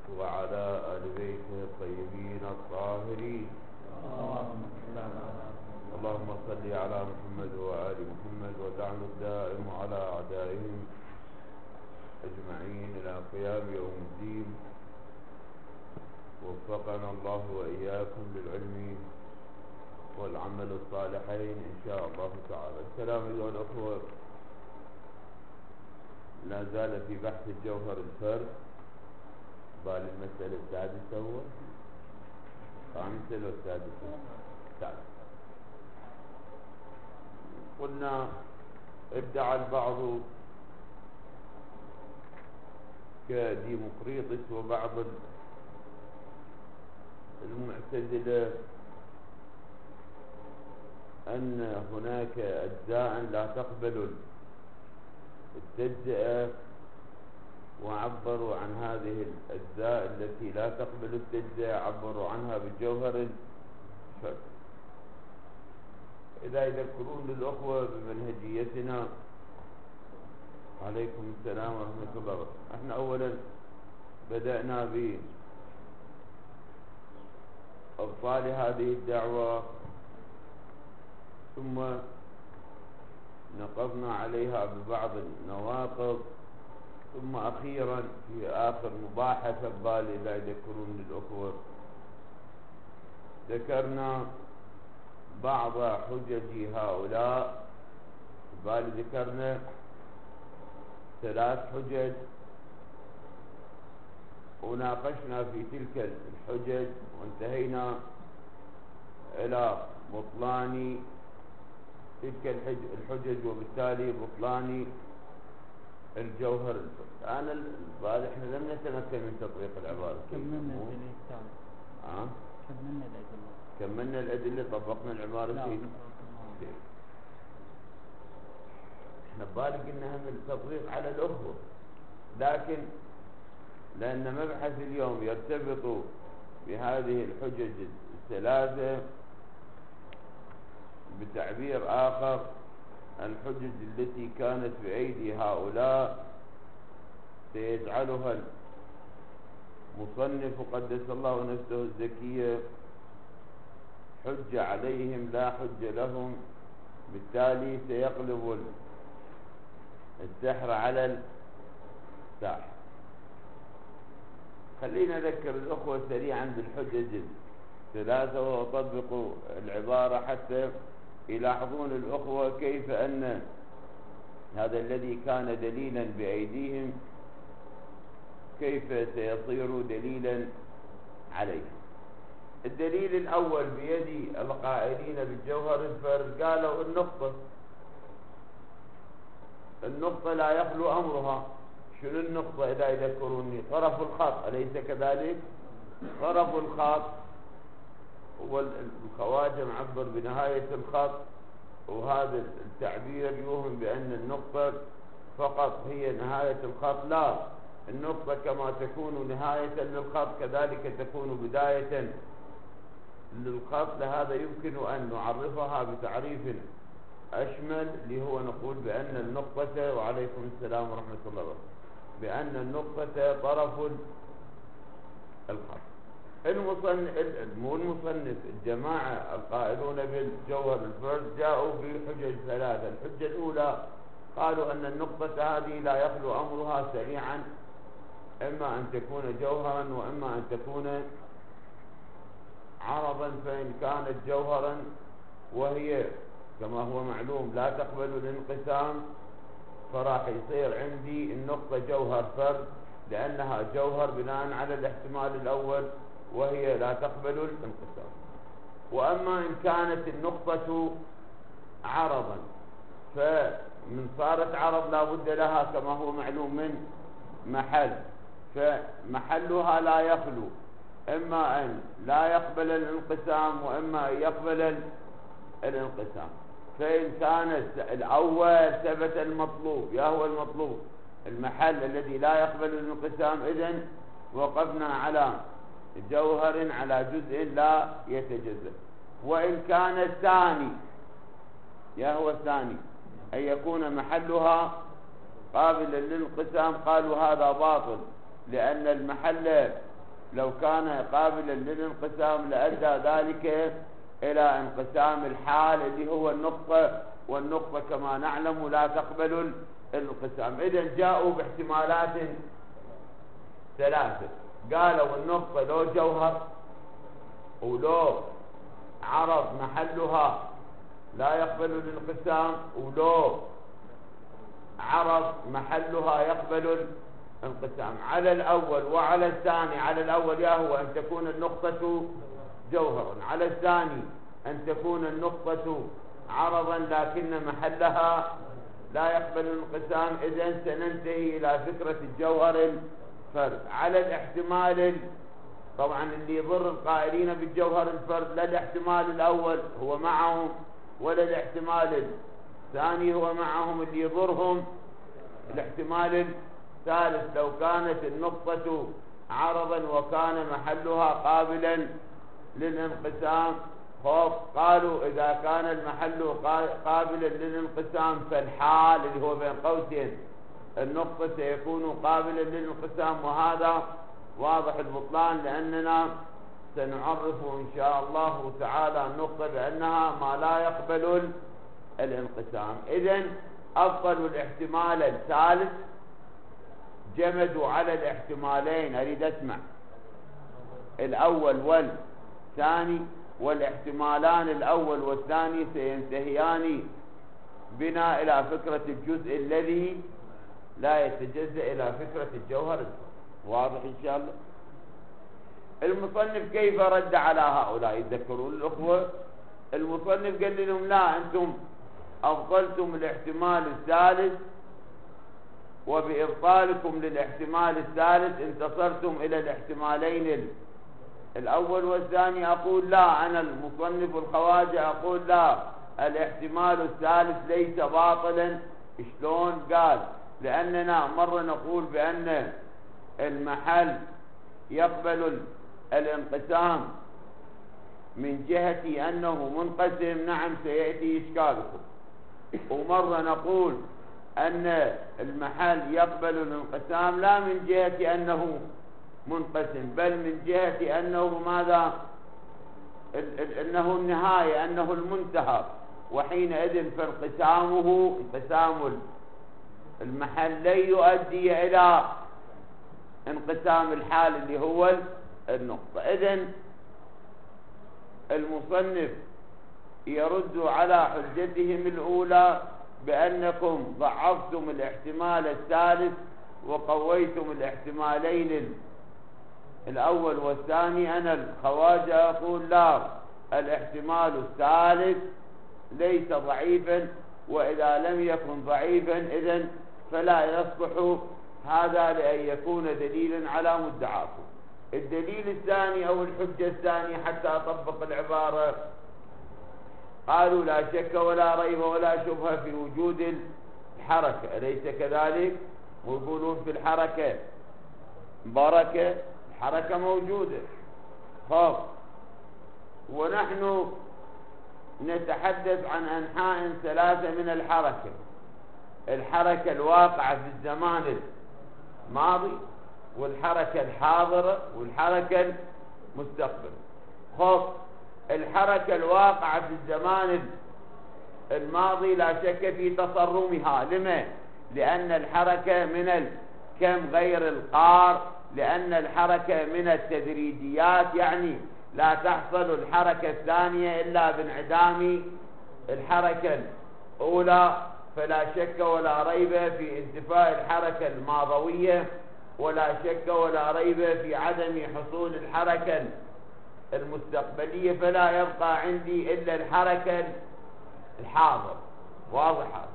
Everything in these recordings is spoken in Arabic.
وعلى آل بيته الطيبين الطاهرين. اللهم صل على محمد وآل محمد وجعل الدائم على أعدائهم أجمعين إلى قيام يوم الدين. وفقنا الله وإياكم للعلم والعمل الصالحين إن شاء الله تعالى. السلام أيها الأخوة، لا زال في بحث الجوهر الفرد. المسألة السادسة هو خامسة لو السادسة؟ السادسة. قلنا ادعى البعض كديمقريطس وبعض المعتزلة أن هناك أجزاء لا تقبل التجزئة، وعبروا عن هذه الأجزاء التي لا تقبل التجزئة، عبروا عنها بالجوهر الفرد. إذا يذكرون للأخوة بمنهجيتنا، عليكم السلام ورحمة الله وبركاته. احنا أولا بدأنا بأبطال هذه الدعوة، ثم نقضنا عليها ببعض النواقض، ثم أخيرا في آخر مباحثة إذا يذكرون للأخوة ذكرنا بعض حجج هؤلاء. ذكرنا 3 حجج، وناقشنا في تلك الحجج وانتهينا إلى بطلان تلك الحجج، وبالتالي بطلان الجوهر. أنا احنا لم نتمكن من تطبيق العبارة. كملنا الأدلة، طبقنا العبارة. احنا ببالي قلنا هم التطبيق على الأخوة، لكن لأن مبحث اليوم يرتبط بهذه الحجج ال3 بتعبير آخر، الحجج التي كانت بأيدي هؤلاء سيجعلها المصنف قدس الله نفسه الزكية حجة عليهم لا حجة لهم، بالتالي سيقلب السحر على الساحر. خلينا نذكر الأخوة سريعا بالحجج ال3 وأطبق العبارة حتى يلاحظون الأخوة كيف أن هذا الذي كان دليلا بأيديهم كيف سيصير دليلا عليهم. الدليل الأول بيد القائلين بالجوهر الفرد، قالوا النقطة لا يخلو أمرها. شنو النقطة؟ إذا يذكروني طرف الخط، أليس كذلك؟ طرف الخط، والخواجة معبر بنهاية الخط، وهذا التعبير يوهم بأن النقطة فقط هي نهاية الخط. لا، النقطة كما تكون نهاية للخط كذلك تكون بداية للخط. لهذا يمكن أن نعرفها بتعريف أشمل، اللي هو نقول بأن النقطة، وعليكم السلام ورحمة الله وبركاته، بأن النقطة طرف الخط. المصنف الجماعة القائلون بالجوهر الفرد جاءوا بحجج 3. الحجة الأولى قالوا أن النقطة هذه لا يخلو أمرها سريعا، إما أن تكون جوهرا وإما أن تكون عرضا. فإن كانت جوهرا وهي كما هو معلوم لا تقبل الانقسام، فراح يصير عندي النقطة جوهر فرد، لأنها جوهر بناء على الاحتمال الأول وهي لا تقبل الانقسام. وأما إن كانت النقطة عرضا، فمن صارت عرض لا بد لها كما هو معلوم من محل، فمحلها لا يخلو إما أن لا يقبل الانقسام وإما أن يقبل الانقسام. فإن كانت الأول ثبت المطلوب، يا هو المطلوب المحل الذي لا يقبل الانقسام، إذن وقفنا على جوهر على جزء لا يتجزأ. وإن كان الثاني، يا هو الثاني، أن يكون محلها قابلا للانقسام، قالوا هذا باطل، لأن المحل لو كان قابلا للانقسام لأدى ذلك إلى انقسام الحال اللي هو النقطة، والنقطة كما نعلم لا تقبل الانقسام. إذن جاءوا باحتمالات ثلاثة، قالوا النقطة لو جوهر ولو عرض محلها لا يقبل الانقسام، ولو عرض محلها يقبل الانقسام. على الأول وعلى الثاني، على الأول يا هو أن تكون النقطة جوهرا، على الثاني أن تكون النقطة عرضا لكن محلها لا يقبل الانقسام. إذن سننتهي إلى فكرة الجوهر الفرد. على الاحتمال طبعا اللي يضر القائلين بالجوهر الفرد لا الاحتمال الأول هو معهم ولا الاحتمال الثاني هو معهم، اللي يضرهم الاحتمال الثالث لو كانت النقطة عرضا وكان محلها قابلا للانقسام. قالوا إذا كان المحل قابلا للانقسام فالحال اللي هو بين قوسين النقطة سيكون قابلا للانقسام، وهذا واضح البطلان لأننا سنعرف إن شاء الله تعالى النقطة بأنها ما لا يقبل الانقسام. إذن أفضل الاحتمال الثالث، جمدوا على الاحتمالين، أريد أسمع الأول والثاني، والاحتمالان الأول والثاني سينتهيان بنا إلى فكرة الجزء الذي لا يتجزأ إلى فكرة الجوهر. واضح إن شاء الله؟ المصنف كيف رد على هؤلاء؟ يتذكرون الأخوة المصنف قال لهم لا، أنتم أبطلتم الاحتمال الثالث، وبإبطالكم للاحتمال الثالث انتصرتم إلى الاحتمالين الأول والثاني. أقول لا، أنا المصنف الخواجة أقول لا، الاحتمال الثالث ليس باطلا. شلون؟ قال لأننا مرة نقول بأن المحل يقبل الانقسام من جهة أنه منقسم، نعم سيأتي إشكالكم. ومرة نقول أن المحل يقبل الانقسام لا من جهة أنه منقسم، بل من جهة أنه ماذا؟ أنه النهاية، أنه المنتهى، وحينئذ فانقسامه انقسام المحل لا يؤدي إلى انقسام الحال اللي هو النقطة. إذن المصنف يرد على حجتهم الأولى بأنكم ضعفتم الاحتمال الثالث وقويتم الاحتمالين الأول والثاني. أنا الخواجة أقول لا، الاحتمال الثالث ليس ضعيفا، وإذا لم يكن ضعيفا إذن فلا يصلح هذا لأن يكون دليلا على مدعاكم. الدليل الثاني أو الحجة الثانية حتى أطبق العبارة، قالوا لا شك ولا ريب ولا شبهة في وجود الحركة، أليس كذلك؟ ويقولون في الحركة بركة، الحركة موجودة. خاف، ونحن نتحدث عن أنحاء ثلاثة من الحركة: الحركة الواقعة في الزمان الماضي، والحركة الحاضرة، والحركة المستقبلة. خاف، الحركة الواقعة في الزمان الماضي لا شك في تصرمها. لما؟ لأن الحركة من الكم غير القار، لأن الحركة من التدريجيات، يعني لا تحصل الحركة الثانية إلا بانعدام الحركة الأولى. فلا شك ولا ريب في انتفاء الحركة الماضوية، ولا شك ولا ريب في عدم حصول الحركة المستقبلية، فلا يبقى عندي إلا الحركة الحاضر. واضحة؟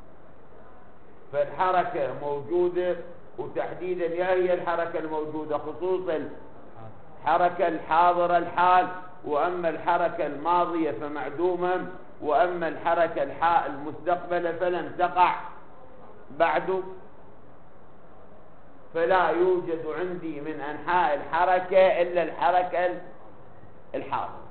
فالحركة موجودة، وتحديدا يا هي الحركة الموجودة؟ خصوصا الحركة الحاضرة الحال، وأما الحركة الماضية فمعدومة، وأما الحركة المستقبلة فلم تقع بعد، فلا يوجد عندي من أنحاء الحركة إلا الحركة الحاضرة.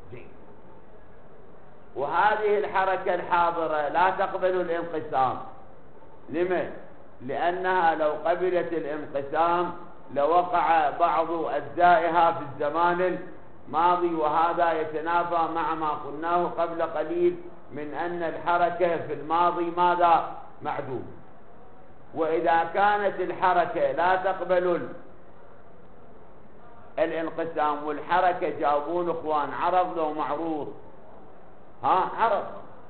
وهذه الحركة الحاضرة لا تقبل الانقسام. لما؟ لأنها لو قبلت الانقسام لوقع بعض أجزائها في الزمان الماضي، وهذا يتنافى مع ما قلناه قبل قليل من أن الحركة في الماضي ماذا؟ معدوم. وإذا كانت الحركة لا تقبل الانقسام، والحركة جابون اخوان عرض لو معروض، عرض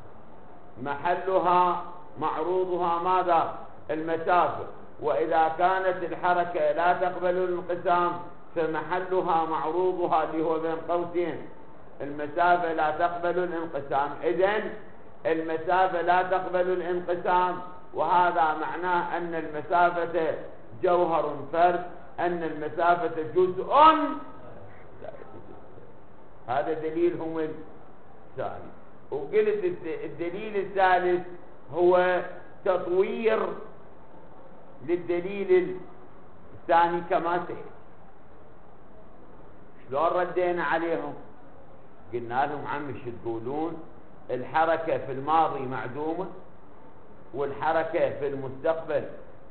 محلها معروضها ماذا؟ المسافة. وإذا كانت الحركة لا تقبل الانقسام فمحلها معروضها اللي هو بين قوسين المسافة لا تقبل الانقسام. إذن المسافة لا تقبل الانقسام، وهذا معناه أن المسافة جوهر فرد، أن المسافة جزء. هذا دليلهم الثاني. وقلت الدليل الثالث هو تطوير للدليل الثاني كما سيأتي. شلون ردينا عليهم؟ قلنا لهم عم شو تقولون؟ الحركة في الماضي معدومة والحركة في المستقبل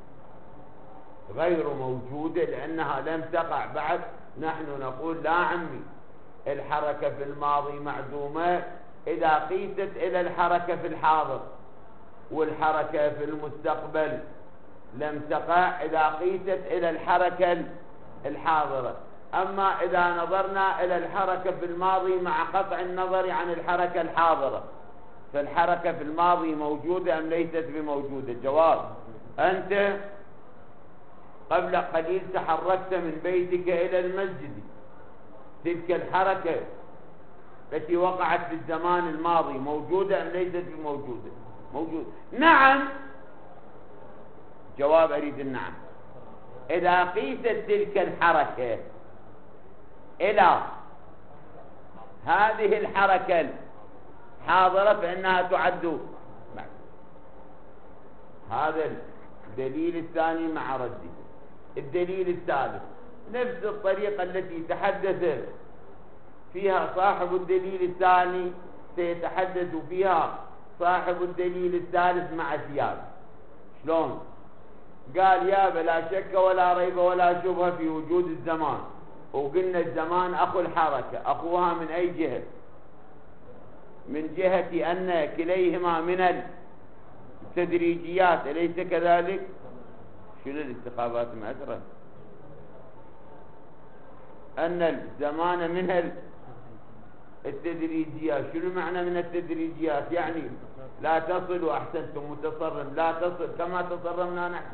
غير موجودة لأنها لم تقع بعد. نحن نقول لا عمي، الحركة في الماضي معدومة إذا قيست إلى الحركة في الحاضر، والحركة في المستقبل لم تقع إذا قيست إلى الحركة الحاضرة. أما إذا نظرنا إلى الحركة في الماضي مع قطع النظر عن الحركة الحاضرة، فالحركة في الماضي موجودة أم ليست بموجودة؟ الجواب: أنت قبل قليل تحركت من بيتك إلى المسجد، تلك الحركة التي وقعت في الزمان الماضي موجودة أم ليست بموجودة؟ موجودة. نعم. جواب أريد النعم. إذا قيست تلك الحركة إلى هذه الحركة الحاضرة فإنها تعد. هذا الدليل الثاني مع رده. الدليل الثالث نفس الطريقة التي تحدث فيها صاحب الدليل الثاني سيتحدث فيها صاحب الدليل الثالث مع زيادة. شلون؟ قال: يا لا شك ولا ريب ولا شبهة في وجود الزمان. وقلنا الزمان أخو الحركة. أخوها من أي جهة؟ من جهة أن كليهما من التدريجيات، أليس كذلك؟ شنو الاستخابات مأثرة؟ أن الزمان من التدريجيات. شنو معنى من التدريجيات؟ يعني لا تصل، أحسنتم متصرم، لا تصل كما تصرمنا نحن.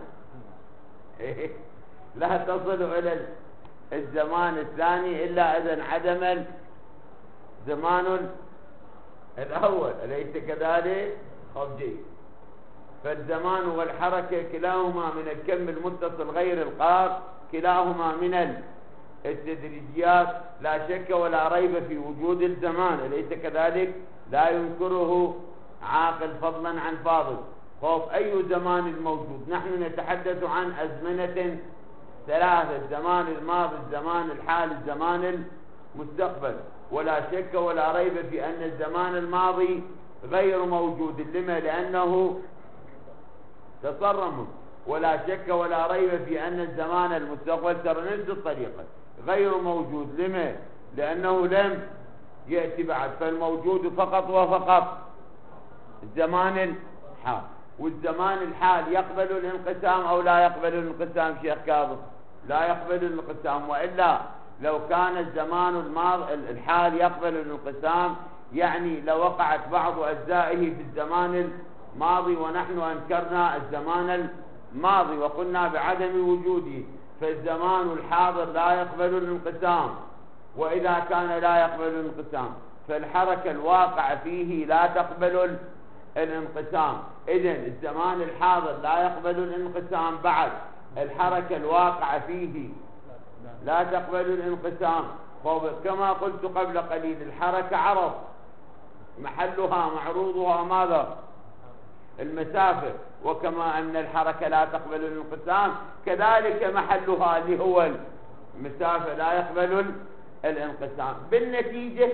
لا تصل إلى الزمان الثاني إلا إذا انعدم الزمان الأول، أليس كذلك؟ جيد. فالزمان والحركة كلاهما من الكم المتصل غير القار، كلاهما من التدريجيات. لا شك ولا ريب في وجود الزمان، أليس كذلك؟ لا ينكره عاقل فضلا عن فاضل. أي زمان الموجود؟ نحن نتحدث عن أزمنة ثلاثة: الزمان الماضي، الزمان الحال، الزمان المستقبل. ولا شك ولا ريب في أن الزمان الماضي غير موجود. لما؟ لأنه تصرم. ولا شك ولا ريب في أن الزمان المستقبل ترى نفس الطريقة غير موجود. لما؟ لأنه لم يأتي بعد. فالموجود فقط وفقط الزمان الحال. والزمان الحال يقبل الانقسام أو لا يقبل الانقسام شيخ كاظم؟ لا يقبل الانقسام. وإلا لو كان الزمان الحال يقبل الانقسام يعني لوقعت بعض أجزائه في الزمان الماضي، ونحن أنكرنا الزمان الماضي وقلنا بعدم وجوده. فالزمان الحاضر لا يقبل الانقسام، وإذا كان لا يقبل الانقسام فالحركة الواقعة فيه لا تقبل الانقسام. إذن الزمان الحاضر لا يقبل الانقسام، بعد الحركة الواقعة فيه لا تقبل الانقسام. كما قلت قبل قليل الحركة عرض، محلها معروضها ماذا؟ المسافة. وكما أن الحركة لا تقبل الانقسام كذلك محلها اللي هو المسافة لا يقبل الانقسام. بالنتيجة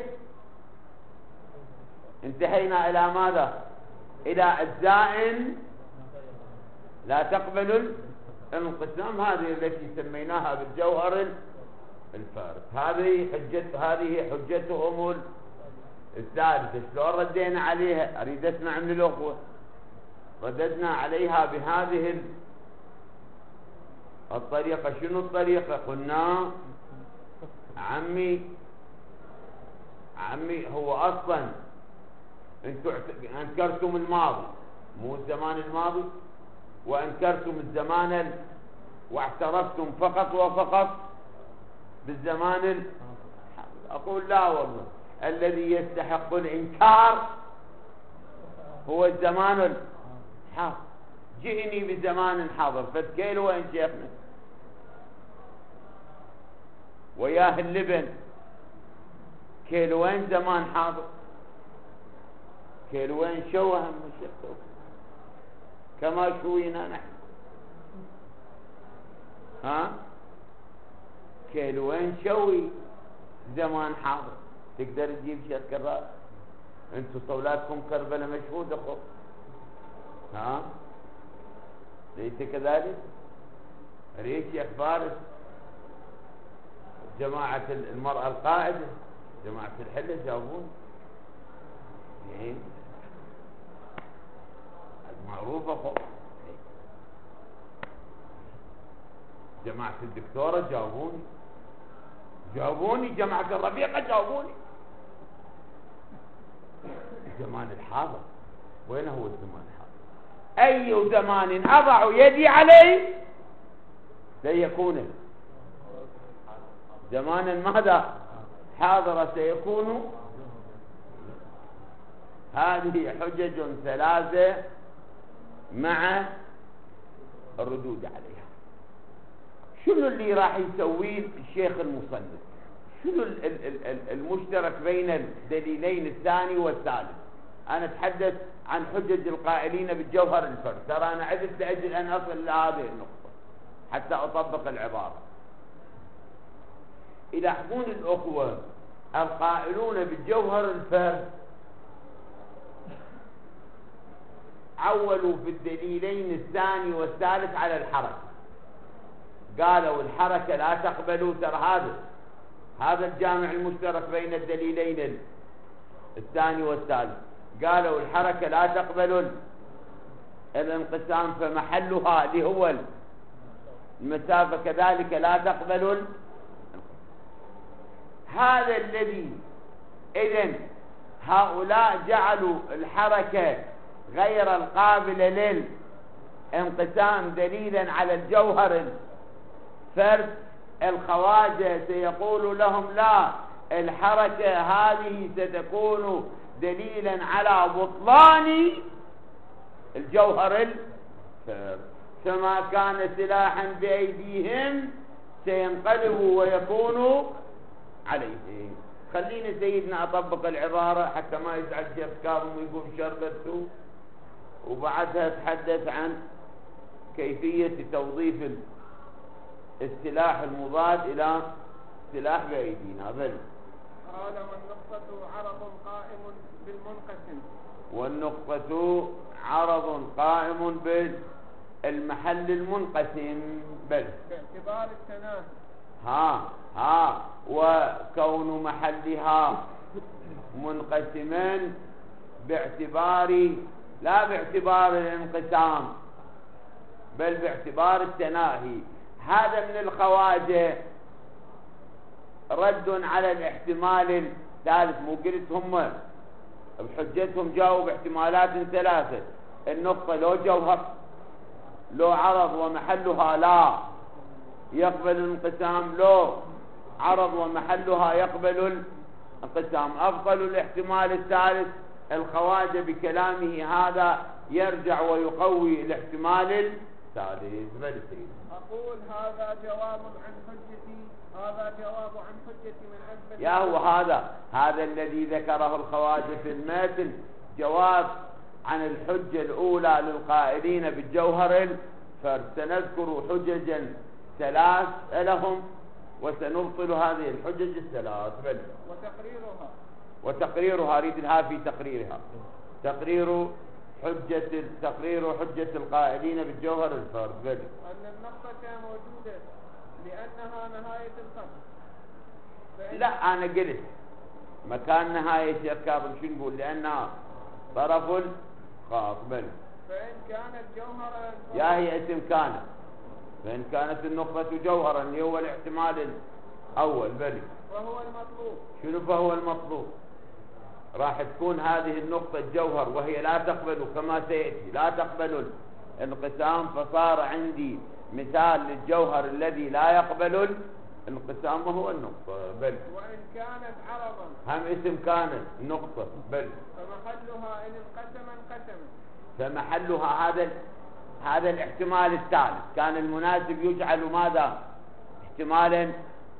انتهينا إلى ماذا؟ إلى أجزاء لا تقبل الانقسام هذه التي سميناها بالجوهر الفارق. هذه حجتهم الثالثة. شلون ردينا عليها؟ أريد أسمع من الأخوة. رددنا عليها بهذه الطريقة. شنو الطريقة؟ قلنا عمي هو أصلا أنتم أنكرتم الماضي مو الزمان الماضي، وأنكرتم الزمان واعترفتم فقط وفقط بالزمان أقول لا والله، الذي يستحق الإنكار هو الزمان الحاضر. جئني بزمان حاضر. فتكيل وين شيخنا وياه اللبن، كيل وين زمان حاضر؟ كيل وين شوه هم الشيخ كما شوينا نحن؟ ها كيل وين شوي زمان حاضر؟ تقدر تجيب شيخ كرار؟ انتم صولاتكم كربلاء مشهود اخو. ها ليس كذلك؟ ريش يا فارس جماعة المرأة القائدة جماعة الحلة جاوبون معروفة اخو. جماعة الدكتورة جاوبوني جماعة الرفيقة جاوبوني. الزمان الحاضر وين هو الزمان الحاضر؟ أي زمان أضع يدي عليه سيكون زمانا ماذا؟ حاضر سيكون. هذه حجج ثلاثة مع الردود عليها. شنو اللي راح يسويه الشيخ المصنف؟ شنو المشترك بين الدليلين الثاني والثالث؟ أنا أتحدث عن حجج القائلين بالجوهر الفرد. ترى أنا عدت لأجل أن أصل لهذه النقطة حتى أطبق العبارة. يلاحظون الأخوة القائلون بالجوهر الفرد عولوا في الدليلين الثاني والثالث على الحركة. قالوا الحركة لا تقبلوا. ترى هذا الجامع المشترك بين الدليلين الثاني والثالث. قالوا الحركة لا تقبل الانقسام، فمحلها اللي هو المسافة كذلك لا تقبل. هذا الذي إذن هؤلاء جعلوا الحركة غير القابلة للانقسام دليلا على الجوهر الفرد. الخواجة سيقول لهم لا، الحركة هذه ستكون دليلا على بطلان الجوهر الفرد، فما كان سلاحا بأيديهم سينقلبوا ويكونوا عليهم. خليني سيدنا أطبق العبارة حتى ما يزعل شيخ كاظم ويقول شربته، وبعدها أتحدث عن كيفية توظيف السلاح المضاد إلى سلاح بأيدينا. بل قال والنقطة عرض قائم بالمنقسم. والنقطة عرض قائم بالمحل المنقسم. بل باعتبار التناهي. وكون محلها منقسما باعتبار لا باعتبار الانقسام بل باعتبار التناهي. هذا من الخواجة رد على الاحتمال الثالث. مو قلت هم بحجتهم جاءوا باحتمالات ثلاثة. النقطة لو جوهر لو عرض ومحلها لا يقبل الانقسام، لو عرض ومحلها يقبل الانقسام. أفضل الاحتمال الثالث. الخواجة بكلامه هذا يرجع ويقوي الاحتمال الثالث. أقول هذا جواب عن حجتي من أجل يا هو هذا الذي ذكره الخواجة في المتن جواب عن الحجة الأولى للقائلين بالجوهر الفرد. سنذكر حججا ثلاث لهم وسنبطل هذه الحجج الثلاث. وتقريرها أريد لها في تقريرها. تقرير حجة تقرير حجة القائلين بالجوهر الفرد. بل أن النقطة موجودة لأنها نهاية الخط. لا، أنا قلت مكان نهاية الكاظم شو نقول؟ لأنها طرف الخاط. بل فإن كانت جوهرا يا هي اسم كانت، فإن كانت النقطة جوهرا اللي هو الاحتمال الأول. بل وهو المطلوب. شنو فهو المطلوب؟ راح تكون هذه النقطة جوهر وهي لا تقبل كما سيأتي لا تقبل الانقسام، فصار عندي مثال للجوهر الذي لا يقبل الانقسام وهو النقطة. بل وإن كانت عرضا هم اسم كانت نقطة. بل فمحلها إن انقسم. فمحلها هذا الاحتمال الثالث كان المناسب يجعل ماذا؟ احتمالا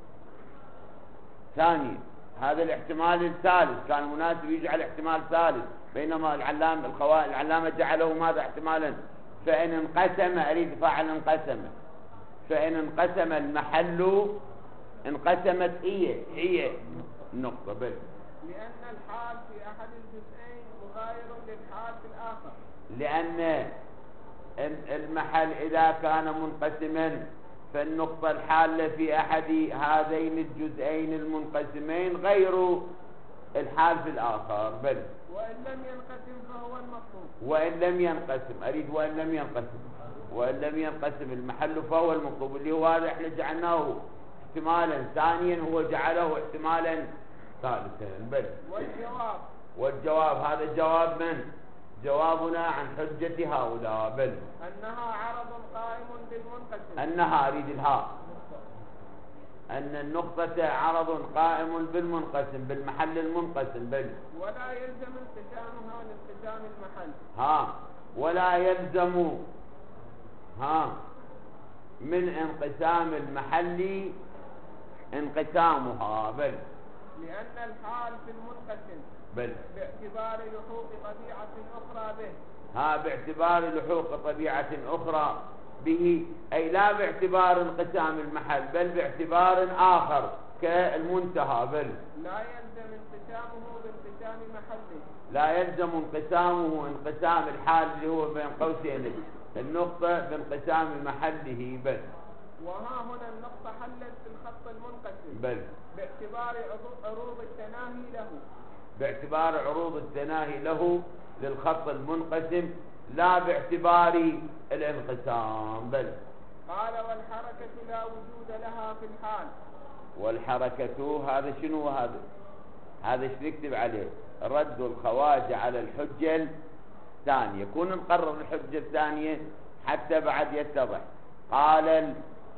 ثانيا. هذا الاحتمال الثالث كان مناسب يجعل احتمال ثالث، بينما العلامة جعله ماذا؟ احتمالا. فإن انقسم، أريد فاعل انقسم، فإن انقسم المحل انقسمت هي النقطة. بل لأن الحال في أحد الجزئين مغاير للحال في الآخر. لأن المحل إذا كان منقسما فالنقطة الحالة في أحد هذين الجزئين المنقسمين غير الحال في الآخر. بل وإن لم ينقسم فهو المطلوب. وإن لم ينقسم، أريد وإن لم ينقسم المحل فهو المطلوب، اللي هو هذا احنا جعلناه احتمالا ثانيا، هو جعله احتمالا ثالثا. بل والجواب هذا جواب من؟ جوابنا عن حجة هؤلاء. بل أنها عرض قائم بالمنقسم. أنها أريد الهاء، أن النقطة عرض قائم بالمنقسم بالمحل المنقسم. بل ولا يلزم انقسامها لانقسام المحل. ولا يلزم من انقسام المحل انقسامها. بل لأن الحال في المنقسم بل باعتبار لحوق طبيعة أخرى به. باعتبار لحوق طبيعة أخرى به، أي لا باعتبار انقسام المحل بل باعتبار آخر كالمنتهى. بل لا يلزم انقسامه بانقسام محله. لا يلزم انقسامه انقسام الحال اللي هو بين قوسين النقطة بانقسام محله. بل وها هنا النقطة حلت في الخط المنقسم. بل باعتبار عروض التناهي له. باعتبار عروض التناهي له للخط المنقسم، لا باعتبار الانقسام. بل قال والحركة لا وجود لها في الحال. والحركة هذا شنو؟ هذا ايش نكتب عليه؟ رد الخواج على الحجة الثانية. كون نقرر الحجة الثانية حتى بعد يتضح. قال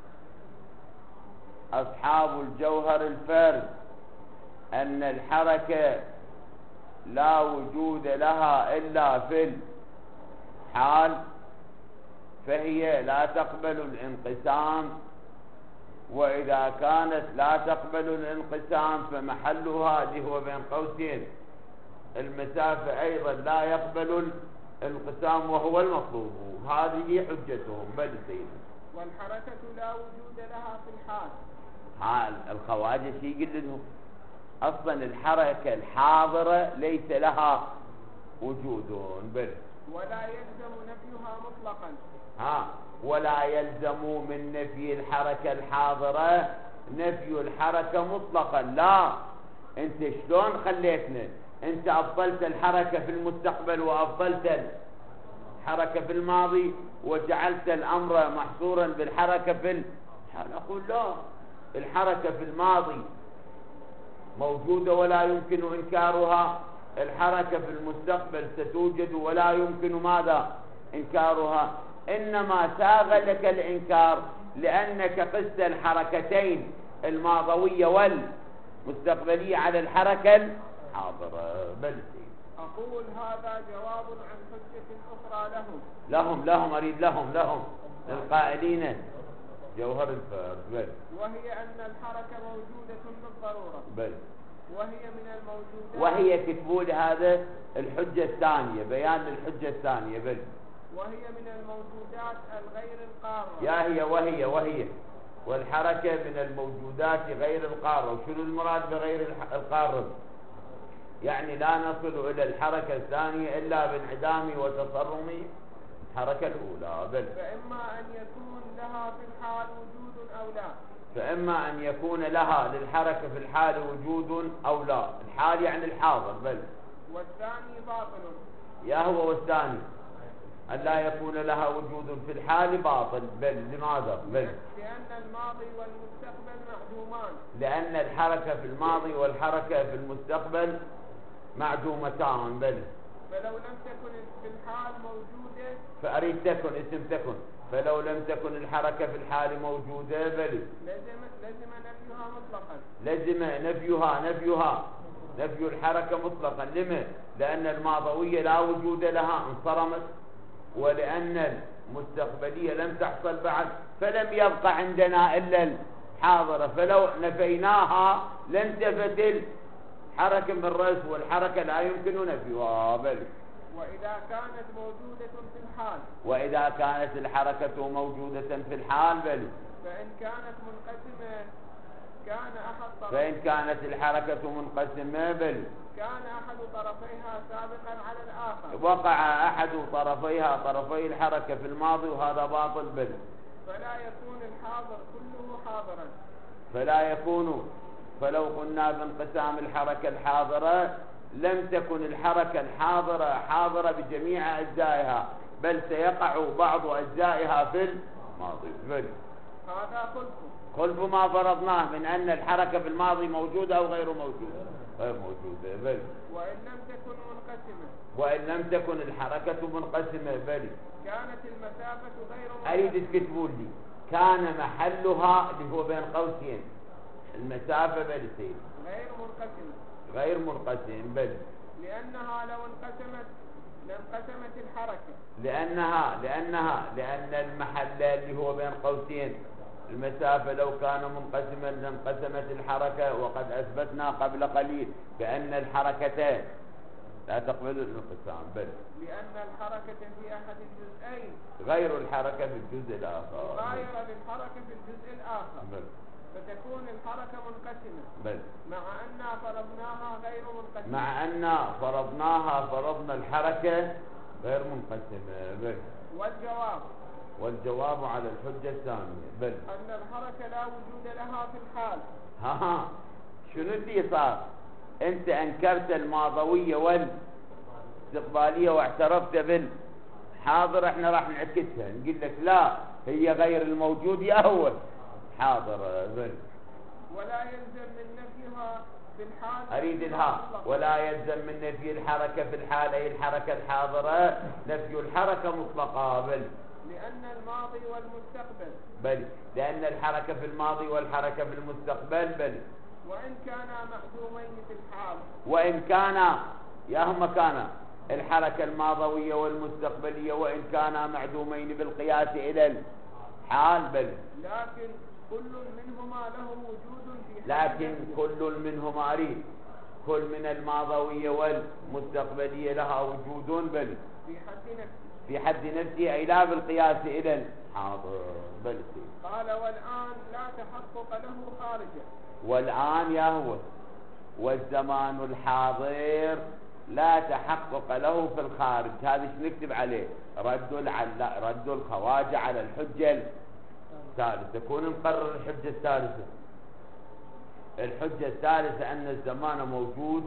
أصحاب الجوهر الفرد أن الحركة لا وجود لها إلا في الحال، فهي لا تقبل الانقسام، وإذا كانت لا تقبل الانقسام فمحلها اللي هو بين قوسين المسافة أيضا لا يقبل الانقسام وهو المطلوب. هذه حجتهم. بل سيدي والحركة لا وجود لها في الحال. الخواجة شي يقول لهم أصلا الحركة الحاضرة ليس لها وجود. بل ولا يلزم نفيها مطلقا. ولا يلزم من نفي الحركة الحاضرة نفي الحركة مطلقا. لا، انت شلون خليتنا؟ انت افضلت الحركة في المستقبل وافضلت الحركة في الماضي وجعلت الامر محصورا بالحركة في الحال. اقول لا، الحركة في الماضي موجودة ولا يمكن انكارها، الحركة في المستقبل ستوجد ولا يمكن ماذا؟ انكارها. انما ساغ لك الانكار لانك قست الحركتين الماضوية والمستقبلية على الحركة الحاضرة. بل اقول هذا جواب عن حجة اخرى لهم أريد لهم للقائلين جوهر الفرد. بل وهي ان الحركة موجودة بالضرورة. بل وهي من الموجودات. وهي كتبوا هذا الحجة الثانية، بيان للحجة الثانية. بل وهي من الموجودات الغير القارة. يا هي وهي والحركة من الموجودات غير القارة. وشنو المراد بغير القارة؟ يعني لا نصل إلى الحركة الثانية إلا بانعدام وتصرم الحركة الأولى. بل فإما أن يكون لها في الحال وجود أو لا. فإما أن يكون لها للحركة في الحال وجود أو لا. الحال يعني الحاضر. بل والثاني باطل. يا هو والثاني أن لا يكون لها وجود في الحال باطل. بل لماذا؟ بل لأن الماضي والمستقبل معدومان. لأن الحركة في الماضي والحركة في المستقبل معدومتان. بل فلو لم تكن في الحال موجودة. فأريد تكن اسم تكن. فلو لم تكن الحركة في الحال موجودة بل لزم نفيها مطلقا. لزم نفيها نفي الحركة مطلقا. لما؟ لأن الماضوية لا وجود لها انصرمت، ولأن المستقبلية لم تحصل بعد، فلم يبقى عندنا إلا الحاضرة. فلو نفيناها لانتفت الحركة من الرأس، والحركة لا يمكن نفيها. بل وإذا كانت موجودة في الحال. وإذا كانت الحركة موجودة في الحال. بل فإن كانت منقسمة كان أحد طرفيها. فإن كانت الحركة منقسمة. بل كان أحد طرفيها سابقا على الآخر. وقع أحد طرفيها طرفي الحركة في الماضي، وهذا باطل. بل فلا يكون الحاضر كله حاضرا. فلا يكون. فلو قلنا بانقسام الحركة الحاضرة لم تكن الحركة الحاضرة حاضرة بجميع أجزائها، بل سيقع بعض أجزائها في الماضي. بل هذا خلف ما فرضناه من أن الحركة في الماضي موجودة أو غير موجودة. غير موجودة. بل وإن لم تكن منقسمة. وإن لم تكن الحركة منقسمة. بل كانت المسافة غير منقسمة. أريد تكتبوا لي كان محلها اللي هو بين قوسين المسافة. بل سيد غير منقسمة. غير منقسم. بل لأنها لو انقسمت لانقسمت الحركة. لأن المحل اللي هو بين قوسين المسافة لو كان منقسما لانقسمت الحركة، وقد أثبتنا قبل قليل بأن الحركة لا تقبل الانقسام. بل لأن الحركة في أحد الجزئين غير الحركة في الجزء الآخر. غير للحركة في الجزء الآخر. بل فتكون الحركة منقسمة. بل مع أننا فرضناها غير منقسمة. مع أن فرضنا الحركة غير منقسمة. بل والجواب على الحجة الثانية. بل أن الحركة لا وجود لها في الحال. شنو اللي صار؟ أنت أنكرت الماضوية والاستقبالية واعترفت بالحاضر. احنا راح نعكسها نقول لك لا، هي غير الموجود يا هو حاضر. بل ولا يلزم من نفيها في الحال. أريد الها. ولا يلزم من نفي الحركة في الحال أي الحركة الحاضرة نفي الحركة مطلقة. بل لأن الماضي والمستقبل. بل لأن الحركة في الماضي والحركة في المستقبل. بل وإن كانا معدومين في الحال. وإن كان ياهما كان الحركة الماضوية والمستقبلية وإن كانا معدومين بالقياس إلى الحال. بل لكن كل منهما له وجود في حد. لكن كل منهما أريد كل من الماضوية والمستقبلية لها وجود. بل في حد نفسه. في حد نفسه أي لا بالقياس إلى الحاضر. بل قال والآن لا تحقق له خارجا. والآن يا هو والزمان الحاضر لا تحقق له في الخارج. هذا ايش نكتب عليه؟ رد الخواجة على الحجة الثالثة. كون نقرر الحجة الثالثة. الحجة الثالثة أن الزمان موجود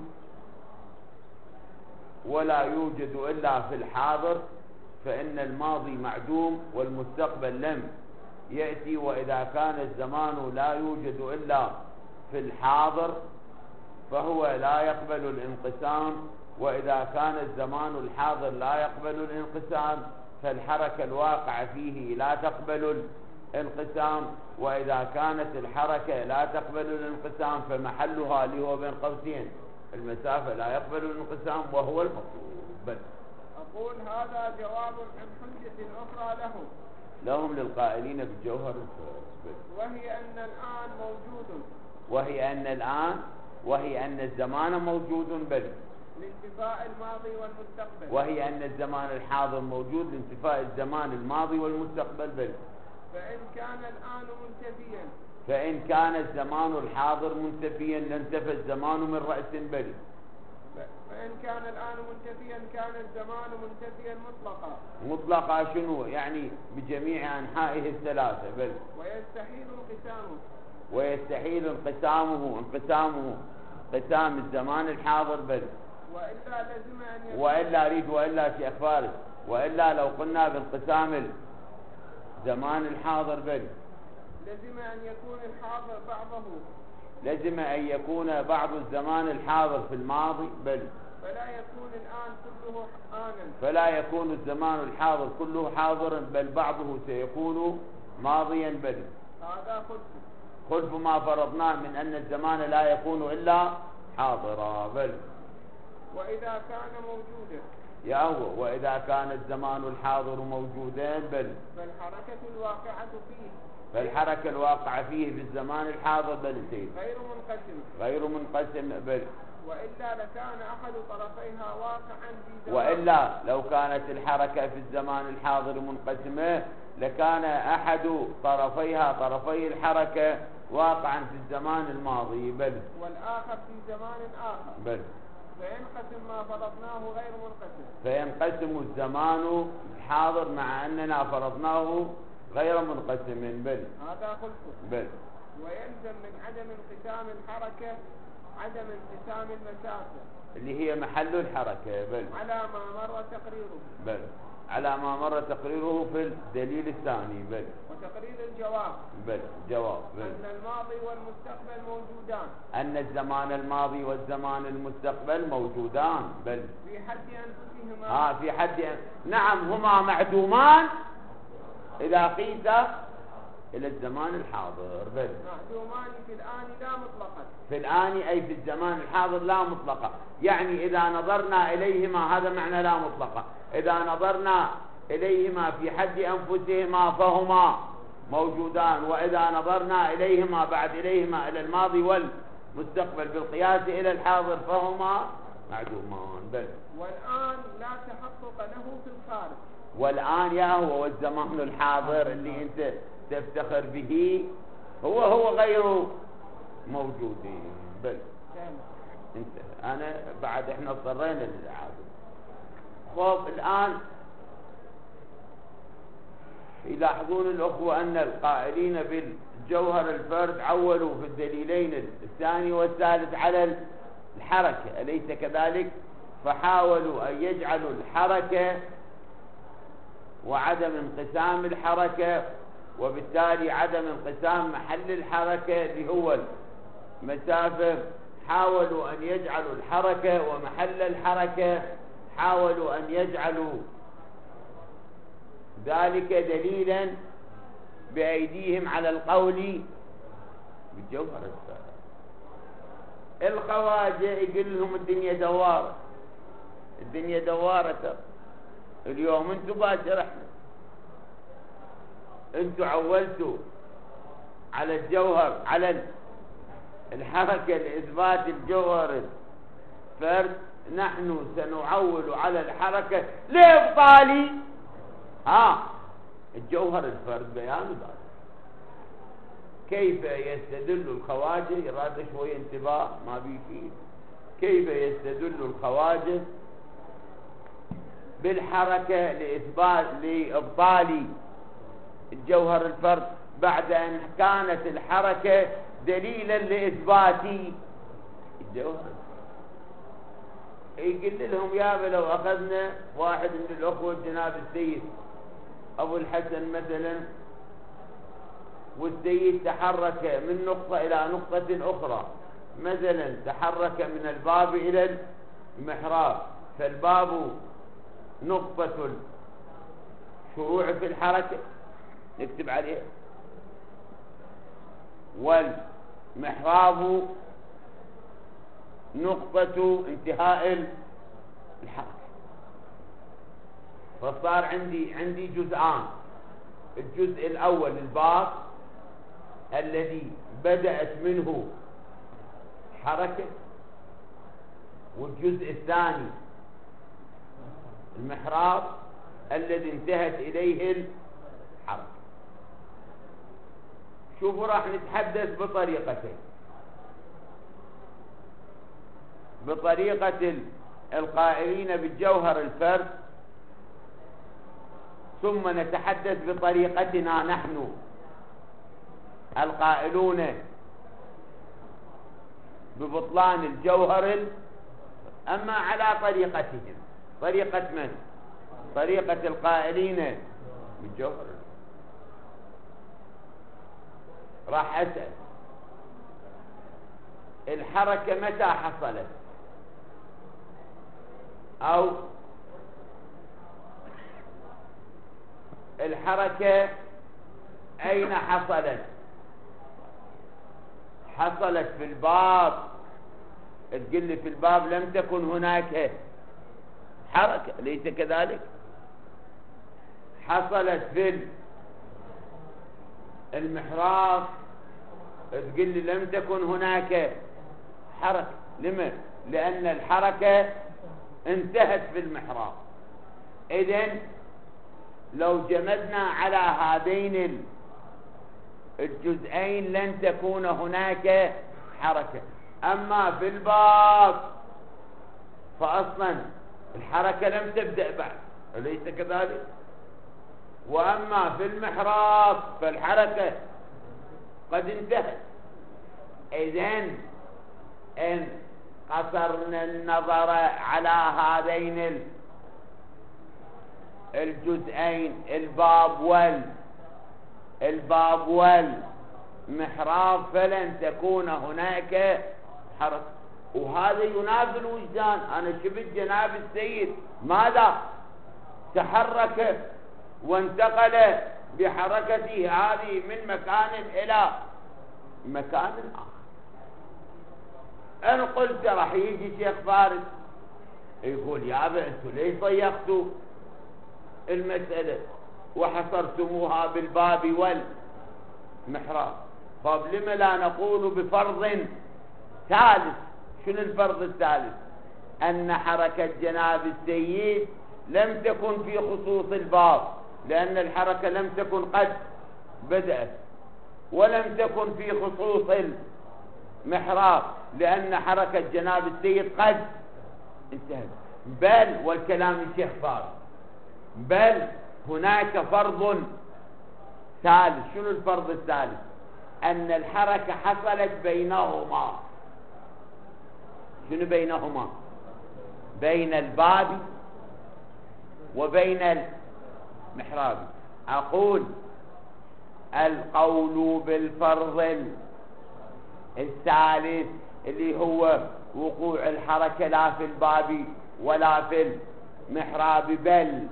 ولا يوجد إلا في الحاضر، فإن الماضي معدوم والمستقبل لم يأتي. وإذا كان الزمان لا يوجد إلا في الحاضر فهو لا يقبل الانقسام، وإذا كان الزمان الحاضر لا يقبل الانقسام فالحركة الواقعة فيه لا تقبل الانقسام، وإذا كانت الحركة لا تقبل الانقسام فمحلها اللي هو بين قوسين المسافة لا يقبل الانقسام وهو المطلوب. بس أقول هذا جواب عن حجة أخرى لهم للقائلين بالجوهر. وهي أن الزمان موجود. بل لانتفاء الماضي والمستقبل. وهي أن الزمان الحاضر موجود لانتفاء الزمان الماضي والمستقبل. بل فإن كان الزمان الحاضر منتفيا لانتفى الزمان من رأس. بل فإن كان الآن منتفيا كان الزمان منتفيا مطلقا. مطلقا شنو يعني؟ بجميع أنحائه الثلاثة بل. ويستحيل انقسامه. ويستحيل انقسامه انقسام الزمان الحاضر بل. وإلا لزم أن يكون. وإلا شيخ فارس، وإلا لو قلنا بانقسام الزمان الحاضر بل لزم أن يكون الحاضر بعضه. لزم أن يكون بعض الزمان الحاضر في الماضي بل. فلا يكون الآن كله آنا. فلا يكون الزمان الحاضر كله حاضرا بل بعضه سيكون ماضيا بل. هذا خلف ما فرضناه من أن الزمان لا يكون إلا حاضرا بل. وإذا كان موجودا يا هو وإذا كان الزمان الحاضر موجودا بل. فالحركة الواقعة فيه. فالحركة الواقعة فيه في الزمان الحاضر بل سيد غير منقسم بل. وإلا لكان أحد طرفيها واقعا في زمان. وإلا لو كانت الحركة في الزمان الحاضر منقسمة لكان أحد طرفي الحركة واقعا في الزمان الماضي بل. والآخر في زمان آخر بل. فينقسم ما فرضناه غير منقسم. فينقسم الزمان الحاضر مع أننا فرضناه غير منقسم بل. هذا خلفه بل. ويلزم من عدم انقسام الحركة عدم انقسام المسافة اللي هي محل الحركة بل. على ما مر تقريره. بل على ما مر تقريره في الدليل الثاني بل. وتقرير الجواب بل جواب بل. أن الماضي والمستقبل موجودان. أن الزمان الماضي والزمان المستقبل موجودان بل. في حد أنفسهما. في حد نعم هما معدومان إذا قيس إلى الزمان الحاضر بل. معدومان في الآن لا مطلقا. في الآن أي في الزمان الحاضر لا مطلقا، يعني إذا نظرنا إليهما هذا معنى لا مطلقا. إذا نظرنا إليهما في حد أنفسهما فهما موجودان، وإذا نظرنا إليهما بعد إليهما إلى الماضي والمستقبل بالقياس إلى الحاضر فهما معدومان بل. والآن لا تحقق له في الخارج. والآن يا هو والزمان الحاضر اللي أنت تفتخر به هو غير موجودين بل. انتهى. أنا بعد إحنا اضطرينا للعادة. خب الآن يلاحظون الأخوة أن القائلين بالجوهر الفرد عولوا في الدليلين الثاني والثالث على الحركة، أليس كذلك؟ فحاولوا أن يجعلوا الحركة وعدم انقسام الحركة وبالتالي عدم انقسام محل الحركة اللي هو المسافة، حاولوا أن يجعلوا الحركة ومحل الحركة حاولوا أن يجعلوا ذلك دليلا بأيديهم على القول بالجوهر الفارغ. الخواجة يقول لهم الدنيا دوارة، الدنيا دوارة. اليوم انتوا باشر احنا، انتوا عولتوا على الجوهر على الحركة لإثبات الجوهر فرد، نحن سنعول على الحركة لإبطال الجوهر الفرد. بيان ذلك كيف يستدل الخواجة، يراد شوية انتباه ما بيفيد، كيف يستدل الخواجة بالحركة لإبطال الجوهر الفرد بعد أن كانت الحركة دليلا لإثبات الجوهر. يقول لهم يا لو أخذنا واحد من الأخوة جناب السيد أبو الحسن مثلا، والسيد تحرك من نقطة إلى نقطة أخرى، مثلا تحرك من الباب إلى المحراب، فالباب نقطة الشروع في الحركة نكتب عليه، والمحراب نقطة انتهاء الحركة. فصار عندي جزءان، الجزء الأول الباب الذي بدأت منه حركة، والجزء الثاني المحراب الذي انتهت إليه الحركة. شوفوا راح نتحدث بطريقتين. بطريقة القائلين بالجوهر الفرد، ثم نتحدث بطريقتنا نحن القائلون ببطلان الجوهر. أما على طريقتهم، طريقة من؟ طريقة القائلين بالجوهر. راح أسأل الحركة متى حصلت، أو الحركة أين حصلت؟ حصلت في الباب، تقول لي في الباب لم تكن هناك حركة، ليس كذلك؟ حصلت في المحراب، تقول لي لم تكن هناك حركة. لما؟ لأن الحركة انتهت في المحراب. إذن لو جمدنا على هذين الجزئين لن تكون هناك حركة. أما في الباب فأصلا الحركة لم تبدأ بعد، أليس كذلك؟ وأما في المحراب فالحركة قد انتهت. إذن إن قصرنا النظر على هذين الجزئين، الباب والمحراب، فلن تكون هناك حركة. وهذا ينافي الوجدان. أنا شفت جناب السيد ماذا؟ تحرك وانتقل بحركته هذه من مكان إلى مكان آخر. أنا قلت راح يجي شيخ فارس يقول يا أبا أنتوا ليش ضيقتوا المسألة وحصرتموها بالباب والمحراب؟ طب لما لا نقول بفرض ثالث؟ شنو الفرض الثالث؟ أن حركة جناب السيد لم تكن في خصوص الباب، لأن الحركة لم تكن قد بدأت، ولم تكن في خصوص المحراب لأن حركة جناب السيد قد انتهت. بل والكلام الشيخ فارس، بل هناك فرض ثالث. شنو الفرض الثالث؟ أن الحركة حصلت بينهما. شنو بينهما؟ بين الباب وبين المحراب. أقول القول بالفرض الثالث اللي هو وقوع الحركة لا في الباب ولا في المحراب بل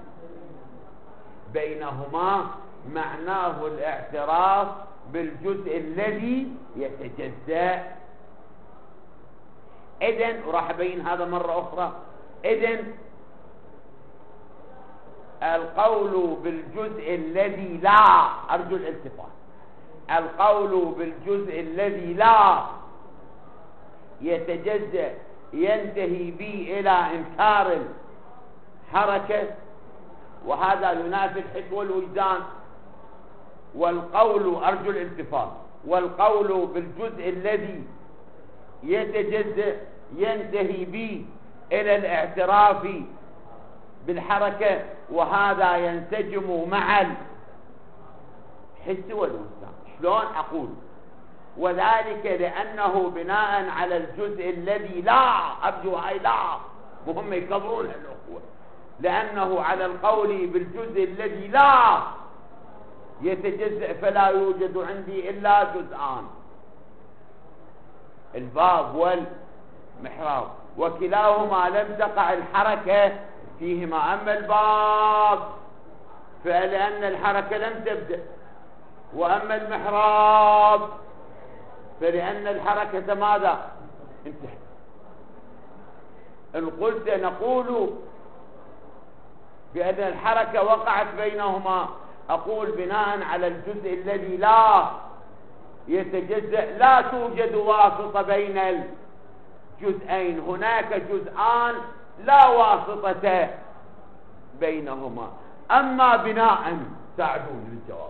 بينهما، معناه الاعتراف بالجزء الذي يتجزأ. إذن وراح أبين هذا مرة أخرى. إذن القول بالجزء الذي لا، أرجو الالتفات، القول بالجزء الذي لا يتجزأ ينتهي به إلى إنكار الحركة، وهذا ينافي الحس والوجدان. والقول، أرجو الالتفات، والقول بالجزء الذي يتجزأ ينتهي به إلى الاعتراف بالحركة، وهذا ينسجم مع الحس والوجدان. شلون أقول؟ وذلك لأنه بناء على الجزء الذي لا، أرجو هاي لا مهم يكبرونها الأخوة، لأنه على القول بالجزء الذي لا يتجزأ فلا يوجد عندي إلا جزءان، الباب والمحراب، وكلاهما لم تقع الحركة فيهما. أما الباب فلأن الحركة لم تبدأ، وأما المحراب فلأن الحركة ماذا؟ انتهت. إن قلت نقول بأن الحركة وقعت بينهما، أقول بناء على الجزء الذي لا يتجزأ لا توجد واسطة بين الجزئين، هناك جزءان لا واسطة بينهما. أما بناء، ساعدوني بالجواب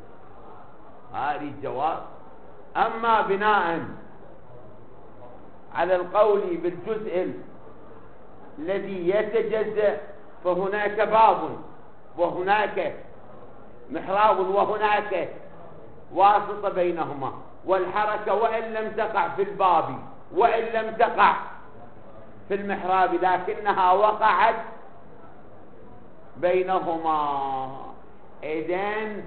هذه الجواب. أما بناء على القول بالجزء الذي يتجزأ فهناك باب وهناك محراب وهناك واسطة بينهما، والحركة وإن لم تقع في الباب وإن لم تقع في المحراب لكنها وقعت بينهما. إذن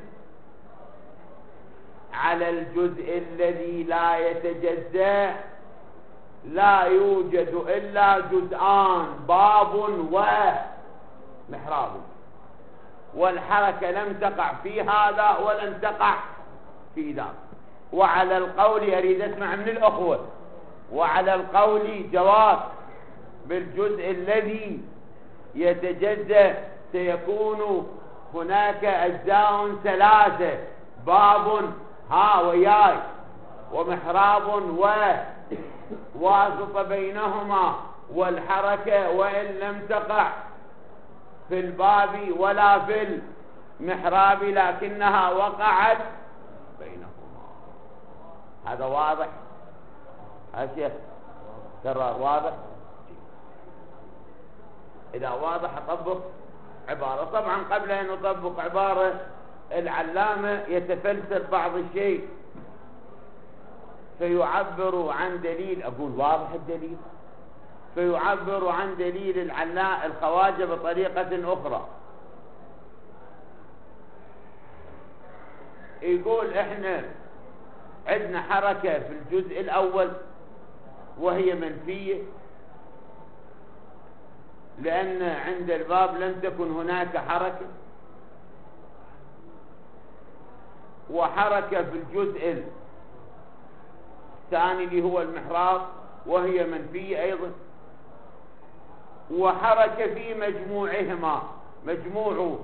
على الجزء الذي لا يتجزأ لا يوجد إلا جزءان، باب ومحراب، والحركة لم تقع في هذا ولم تقع في ذاك. وعلى القول أريد أسمع من الأخوة، وعلى القول جواز بالجزء الذي يتجزأ سيكون هناك أجزاء ثلاثة، باب ها وياي ومحراب وواسطة بينهما، والحركة وإن لم تقع في الباب ولا في المحراب لكنها وقعت بينهما. هذا واضح؟ ها شيخ كرر واضح؟ إذا واضح أطبق عبارة. طبعا قبل أن أطبق عبارة العلامة يتفلسف بعض الشيء فيعبر عن دليل، أقول واضح الدليل، فيعبر عن دليل الخواجة بطريقة أخرى. يقول إحنا عندنا حركة في الجزء الأول وهي منفية، لأن عند الباب لم تكن هناك حركة، وحركة في الجزء الثاني اللي هو المحراب وهي منفية أيضا، وحركة في مجموعهما، مجموع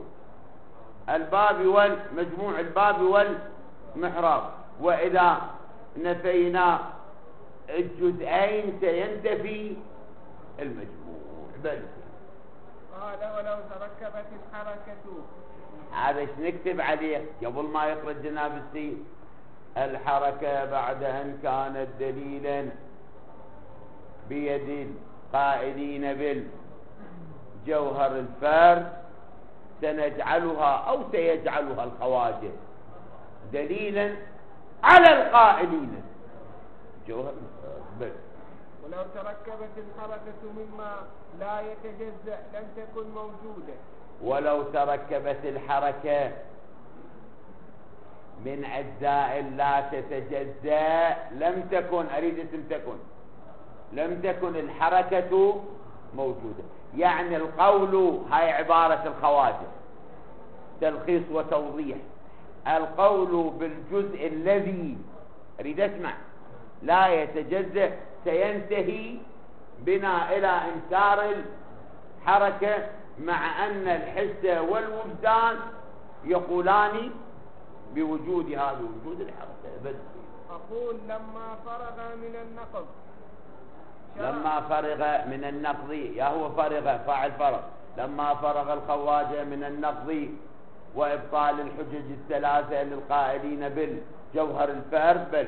الباب والمحراب. وإذا نفينا الجزئين سينتفي المجموع. بل قال ولو تركبت الحركة، هذا ايش نكتب عليه قبل ما يقرأ جناب السيد؟ الحركة بعد أن كانت دليلا بيد القائلين بالجوهر الفرد سنجعلها أو سيجعلها الخواجة دليلا على القائلين جوهر الفرد. ولو تركبت الحركة مما لا يتجزأ لم تكن موجودة. ولو تركبت الحركة من أجزاء لا تتجزأ لم تكن، أريد اسم تكن، لم تكن الحركة موجودة. يعني القول، هاي عبارة الخواجة تلخيص وتوضيح، القول بالجزء الذي أريد اسمع لا يتجزأ سينتهي بنا إلى إنكار الحركة، مع أن الحس والوجدان يقولان بوجود هذا وجود الحركة. بس أقول لما فرغ من النقض، لما فرغ من النقض، يا هو فرغ فاعل فرغ، لما فرغ الخواجة من النقض وإبطال الحجج الثلاثة للقائلين بالجوهر الفرد، بل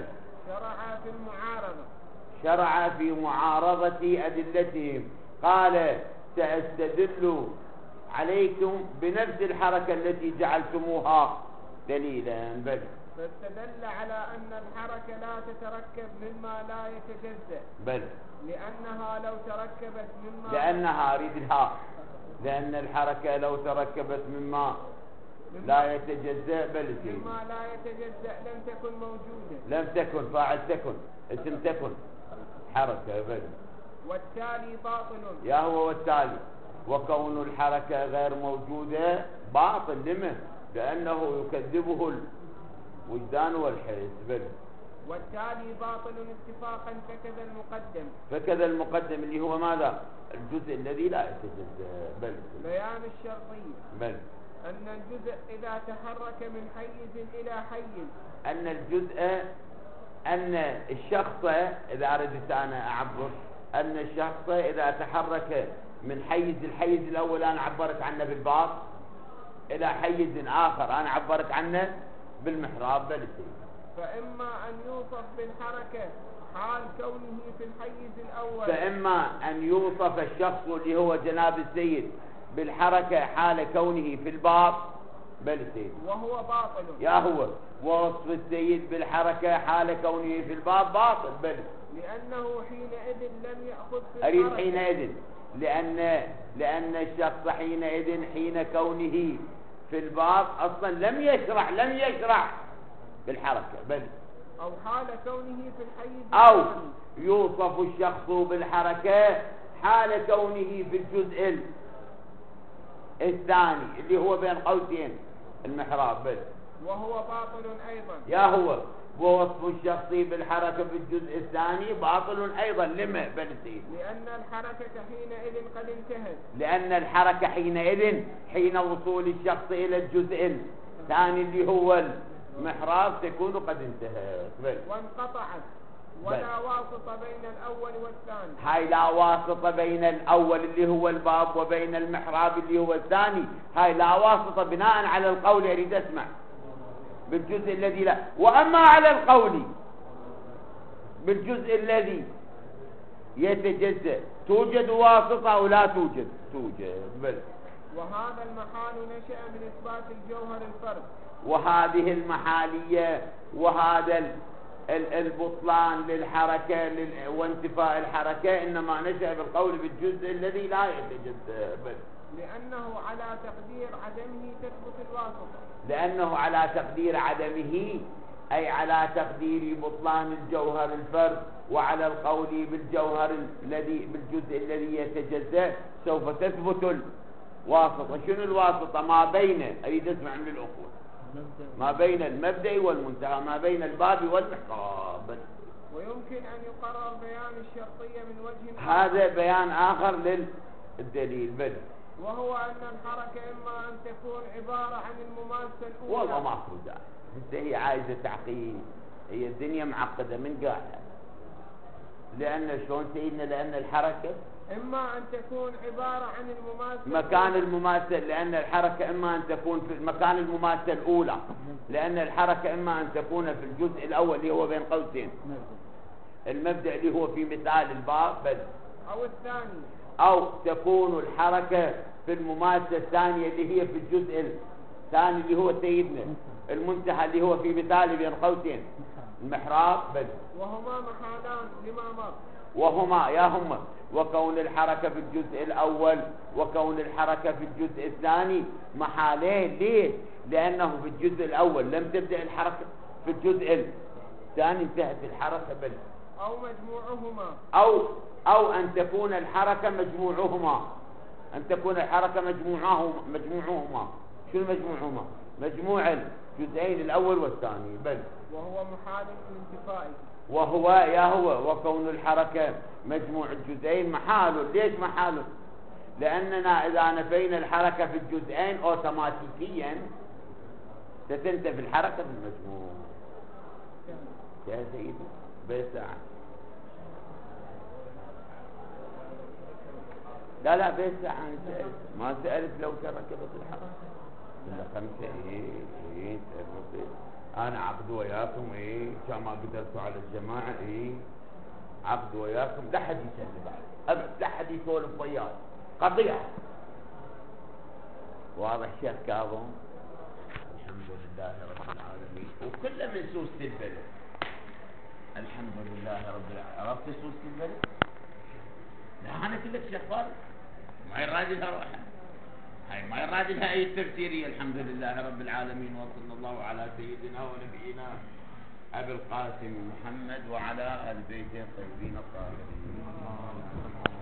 شرع في معارضة أدلتهم. قال سأستدل عليكم بنفس الحركة التي جعلتموها دليلا. بل فاستدل على أن الحركة لا تتركب مما لا يتجزأ، بل لأنها لو تركبت مما لأنها أريد الها، لأن الحركة لو تركبت مما لا يتجزأ، بل مما لا يتجزأ لم تكن موجودة، لم تكن فاعل تكن اسم تكن حركة. بل والتالي باطل، يا هو والتالي، وكون الحركة غير موجودة باطل. لمن؟ لأنه يكذبه الوجدان والحس. بل والتالي باطل اتفاقا فكذا المقدم، فكذا المقدم اللي هو ماذا؟ الجزء الذي لا يتجزأ. بل بيان الشرطي، بل أن الجزء إذا تحرك من حيز إلى حيز، أن الجزء، أن الشخص، إذا أردت أنا أعبر أن الشخص إذا تحرك من الحيز الأول أنا عبرت عنه بالباب إلى حيز آخر أنا عبرت عنه بالمحراب. بل فإما أن يوصف بالحركة حال كونه في الحيز الأول. فإما أن يوصف الشخص اللي هو جناب السيد بالحركة حال كونه في الباب، بل السيد وهو باطل. يا هو وصف السيد بالحركة حال كونه في الباب باطل، بل لأنه حينئذ لم يأخذ في أريد الحركة. حينئذ لأن الشخص حينئذ حين كونه في الباب أصلا لم يشرع بالحركة، بل أو حال كونه في الحيز أو الثاني. يوصف الشخص بالحركة حال كونه في الجزء الثاني اللي هو بين قوسين المحراب، بل وهو باطل أيضا. يا هو ووصف الشخص بالحركة في الجزء الثاني باطل أيضا. لما بل سيد؟ لأن الحركة حينئذ قد انتهت. لأن الحركة حينئذ حين وصول الشخص إلى الجزء الثاني اللي هو المحراب تكون قد انتهت، بل وانقطعت، ولا واسطة بين الأول والثاني. هاي لا واسطة بين الأول اللي هو الباب وبين المحراب اللي هو الثاني، هاي لا واسطة بناء على القول. أريد أسمع بالجزء الذي لا. وأما على القول بالجزء الذي يتجزأ توجد واسطة أو لا توجد؟ توجد، بل وهذا المحال نشأ من إثبات الجوهر الفرد. وهذه المحالية وهذا البطلان للحركة وانتفاء الحركة إنما نشأ بالقول بالجزء الذي لا يتجزأ، بل لأنه على تقدير عدمه تثبت الواسطة. لأنه على تقدير عدمه أي على تقدير بطلان الجوهر الفرد، وعلى القول بالجوهر بالجزء الذي يتجزأ سوف تثبت الواسطة. شنو الواسطة؟ ما بين، أريد أسمع من الأخوة، ما بين المبدأ والمنتهى، ما بين الباب والمحراب. ويمكن أن يقرر بيان الشرطية من وجه هذا بيان آخر للدليل، بل وهو أن الحركة إما أن تكون عبارة عن المماسة الأولى. والله ما أخذ داعي، هي عايزة تعقيد، هي الدنيا معقدة من قاعدة. لأن شلون سيدنا؟ لأن الحركة إما أن تكون عبارة عن المماسة مكان المماثل، لأن الحركة إما أن تكون في مكان المماثل الأولى، لأن الحركة إما أن تكون في الجزء الأول اللي هو بين قوسين المبدأ اللي هو في مثال الباب، بل أو الثاني، أو تكون الحركة في المماثلة الثانية اللي هي في الجزء الثاني اللي هو سيدنا المنتهى اللي هو في مثال بين قوسين المحراب، بل وهما محالان لما مر. وهما يا هما وكون الحركة في الجزء الأول وكون الحركة في الجزء الثاني محالين. ليه؟ لأنه في الجزء الأول لم تبدأ الحركة، في الجزء الثاني انتهت الحركة، بل أو مجموعهما، أو أن تكون الحركة مجموعهما، أن تكون الحركة مجموعهما. شو المجموعهما؟ مجموع الجزئين الأول والثاني، بل وهو محال من انتفائه. وهو يا هو وكون الحركة مجموع الجزئين محال. ليش محال؟ لأننا إذا نفينا الحركة في الجزئين أوتوماتيكيا ستنتفي الحركة في المجموع. يا سيدي بساعة، لا بساعة ما سألت لو تركبت الحركة إلا 5. إيه أنا عقد وياكم، كان ما قدرتوا على الجماعة، عقد وياكم، لا حد يسأل بعد أبد، لا حد يسولف وياي، قضية واضح شيخ كاظم؟ الحمد لله رب العالمين. وكل من سوسة البلد الحمد لله رب العالمين. عرفت سوسة البلد؟ لا أنا قلت لك شيخ فاضل ما يراد لها روحها، هاي ما يراد لها أي تفسيرية. الحمد لله رب العالمين، وصلى الله على سيدنا ونبينا أبي القاسم محمد وعلى آل بيته الطيبين الطاهرين.